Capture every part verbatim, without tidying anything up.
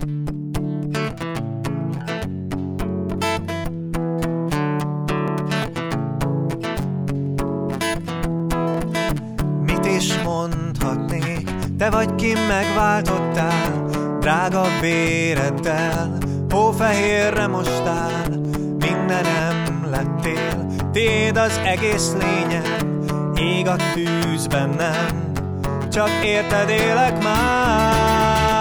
Mit is mondhatnék, te vagy, ki megváltottál, drága véreddel, hófehérre mostál, mindenem lettél, tiéd az egész lényem, ég a tűz bennem, csak érted élek már.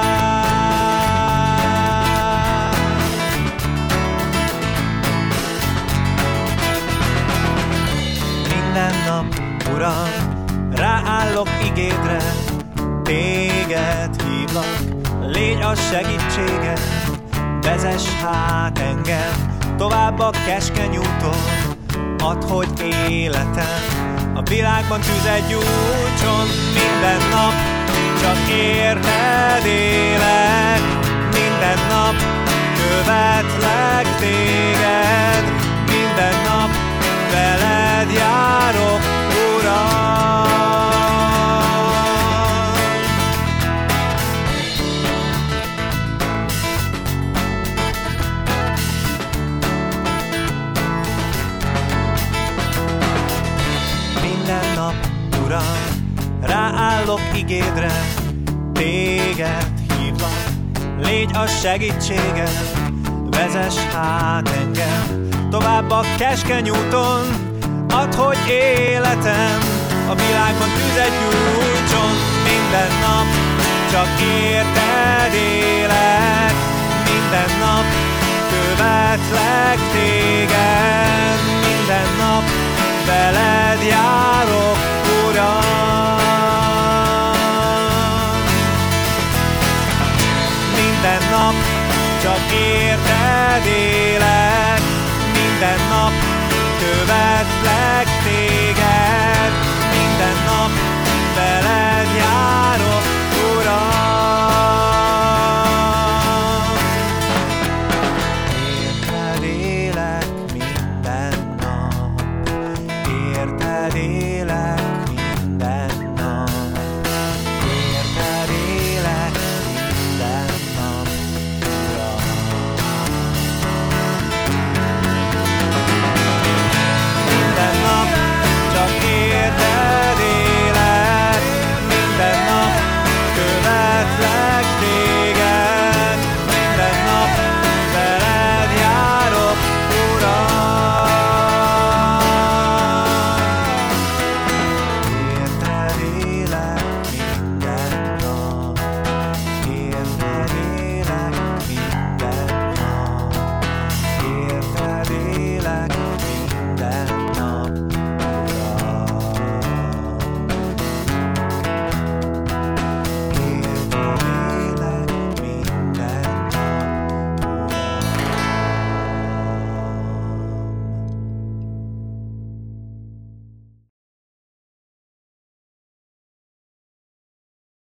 Minden nap, Uram, ráállok igédre, téged hívlak, légy a segítséged, vezess hát engem tovább a keskeny úton, add, hogy életem a világban tüzet gyújtson. Minden nap csak érted élek, minden nap követlek téged, minden nap veled járok, Uram. Minden nap, Uram, ráállok igédre, téged hívlak, légy a segítséged, vezess hát engem tovább a keskeny úton, add, hogy életem a világban tüzet gyújtson. Minden nap csak érted élek, minden nap követlek téged, minden nap veled járok, Uram. Minden nap csak érted élek, minden nap követlek